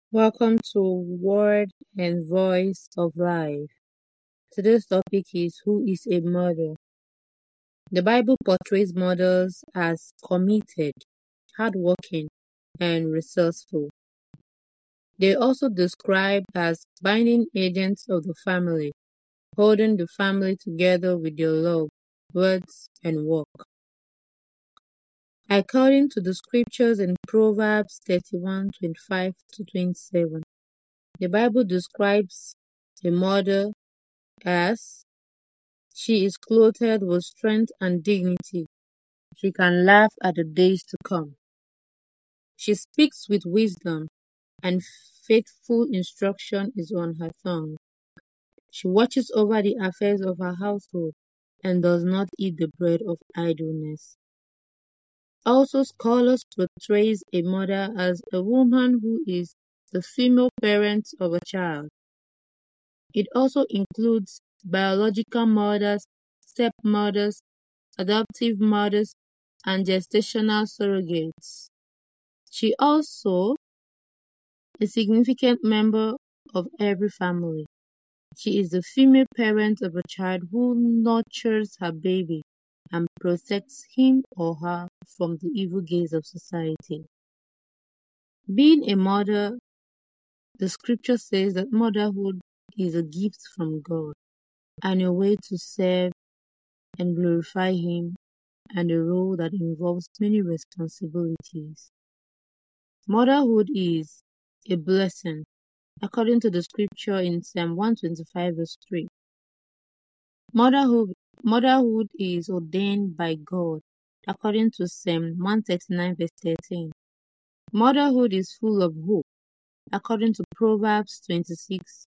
Welcome to Word and Voice of Life. Today's topic is Who is a Mother? The Bible portrays mothers as committed, hardworking, and resourceful. They are also described as binding agents of the family, holding the family together with their love, words, and work. According to the scriptures in Proverbs 31:25-27, the Bible describes a mother as she is clothed with strength and dignity. She can laugh at the days to come. She speaks with wisdom, and faithful instruction is on her tongue. She watches over the affairs of her household and does not eat the bread of idleness. Also, scholars portrays a mother as a woman who is the female parent of a child. It also includes biological mothers, stepmothers, adoptive mothers, and gestational surrogates. She also a significant member of every family. She is the female parent of a child who nurtures her baby and protects him or her from the evil gaze of society. Being a mother, the scripture says that motherhood is a gift from God and a way to serve and glorify Him, and a role that involves many responsibilities. Motherhood is a blessing, according to the scripture in Psalm 125 verse 3. Motherhood, motherhood is ordained by God, according to Psalm 139 verse 13. Motherhood is full of hope, according to Proverbs 26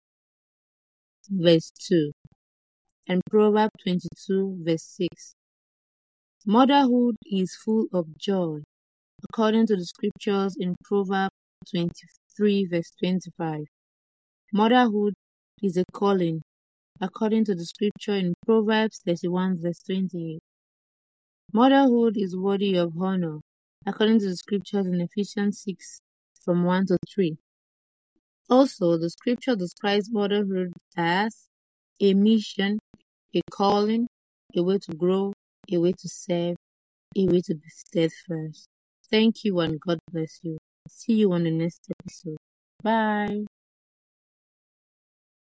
verse 2 and Proverbs 22 verse 6. Motherhood is full of joy, according to the scriptures in Proverbs 23 verse 25. Motherhood is a calling, according to the scripture in Proverbs 31 verse 28. Motherhood is worthy of honor, according to the scriptures in Ephesians 6 from 1 to 3. Also, the scripture describes motherhood as a mission, a calling, a way to grow, a way to serve, a way to be steadfast. Thank you and God bless you. See you on the next episode. Bye.